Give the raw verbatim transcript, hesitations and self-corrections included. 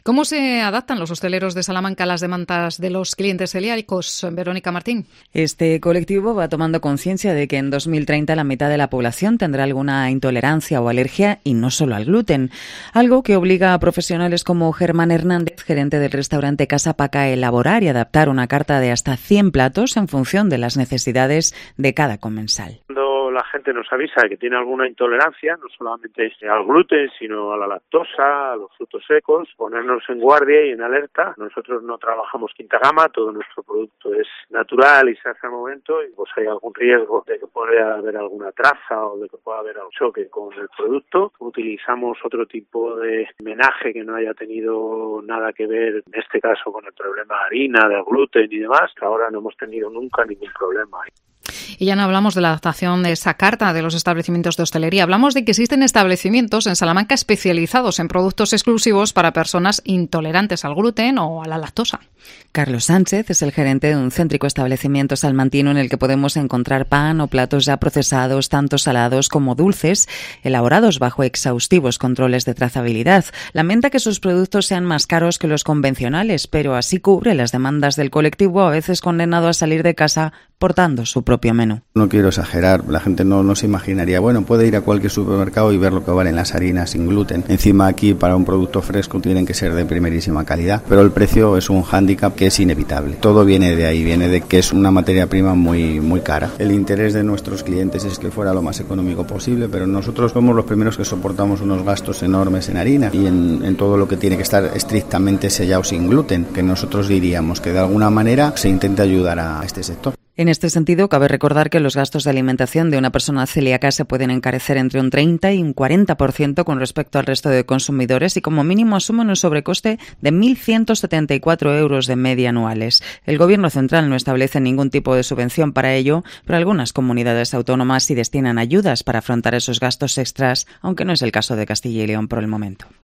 ¿Cómo se adaptan los hosteleros de Salamanca a las demandas de los clientes celíacos? Verónica Martín. Este colectivo va tomando conciencia de que en dos mil treinta la mitad de la población tendrá alguna intolerancia o alergia y no solo al gluten, algo que obliga a profesionales como Germán Hernández, gerente del restaurante Casa Paca, a elaborar y adaptar una carta de hasta cien platos en función de las necesidades de cada comensal. La gente nos avisa de que tiene alguna intolerancia, no solamente al gluten, sino a la lactosa, a los frutos secos, ponernos en guardia y en alerta. Nosotros no trabajamos quinta gama, todo nuestro producto es natural y se hace al momento, y pues hay algún riesgo de que pueda haber alguna traza o de que pueda haber un choque con el producto. Utilizamos otro tipo de menaje que no haya tenido nada que ver, en este caso, con el problema de harina, de gluten y demás, que ahora no hemos tenido nunca ningún problema. Y ya no hablamos de la adaptación de esa carta de los establecimientos de hostelería. Hablamos de que existen establecimientos en Salamanca especializados en productos exclusivos para personas intolerantes al gluten o a la lactosa. Carlos Sánchez es el gerente de un céntrico establecimiento salmantino en el que podemos encontrar pan o platos ya procesados, tanto salados como dulces, elaborados bajo exhaustivos controles de trazabilidad. Lamenta que sus productos sean más caros que los convencionales, pero así cubre las demandas del colectivo, a veces condenado a salir de casa portando su propio menú. No quiero exagerar, la gente no, no se imaginaría, bueno, puede ir a cualquier supermercado y ver lo que valen las harinas sin gluten. Encima aquí para un producto fresco tienen que ser de primerísima calidad, pero el precio es un hándicap que es inevitable. Todo viene de ahí, viene de que es una materia prima muy, muy cara. El interés de nuestros clientes es que fuera lo más económico posible, pero nosotros somos los primeros que soportamos unos gastos enormes en harina y en, en todo lo que tiene que estar estrictamente sellado sin gluten, que nosotros diríamos que de alguna manera se intenta ayudar a este sector. En este sentido, cabe recordar que los gastos de alimentación de una persona celíaca se pueden encarecer entre un treinta y un cuarenta por ciento con respecto al resto de consumidores y como mínimo asumen un sobrecoste de mil ciento setenta y cuatro euros de media anuales. El Gobierno central no establece ningún tipo de subvención para ello, pero algunas comunidades autónomas sí destinan ayudas para afrontar esos gastos extras, aunque no es el caso de Castilla y León por el momento.